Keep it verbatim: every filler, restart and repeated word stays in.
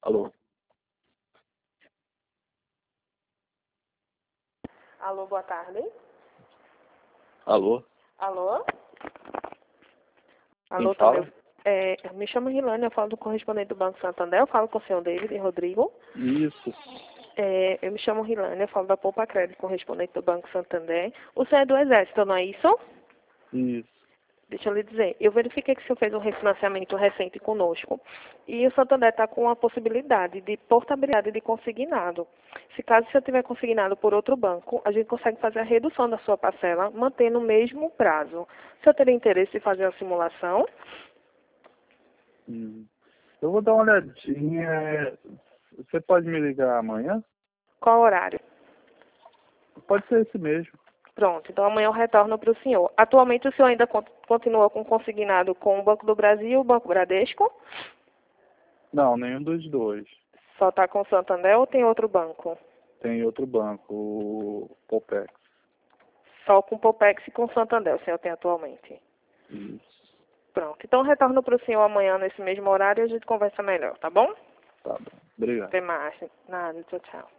Alô? Alô, boa tarde. Alô? Alô? Quem Alô, fala? também. É, me chamo Rilane, eu falo do correspondente do Banco Santander, eu falo com o senhor David Rodrigo. Isso. É, eu me chamo Rilane, eu falo da Poupa Crédito, correspondente do Banco Santander. O senhor é do Exército, não é isso? Isso. Deixa eu lhe dizer, eu verifiquei que o senhor fez um refinanciamento recente conosco e o Santander está com a possibilidade de portabilidade de consignado. Se caso o senhor tiver consignado por outro banco, a gente consegue fazer a redução da sua parcela, mantendo o mesmo prazo. O senhor teria interesse em fazer a simulação? Hum. Eu vou dar uma olhadinha. Você pode me ligar amanhã? Qual horário? Pode ser esse mesmo. Pronto, então amanhã eu retorno para o senhor. Atualmente o senhor ainda con- continua com consignado com o Banco do Brasil e o Banco Bradesco? Não, nenhum dos dois. Só está com o Santander ou tem outro banco? Tem outro banco, o Popex. Só com o Popex e com o Santander o senhor tem atualmente. Isso. Pronto, então eu retorno para o senhor amanhã nesse mesmo horário e a gente conversa melhor, tá bom? Tá bom. Obrigado. Até mais. Nada, tchau, tchau.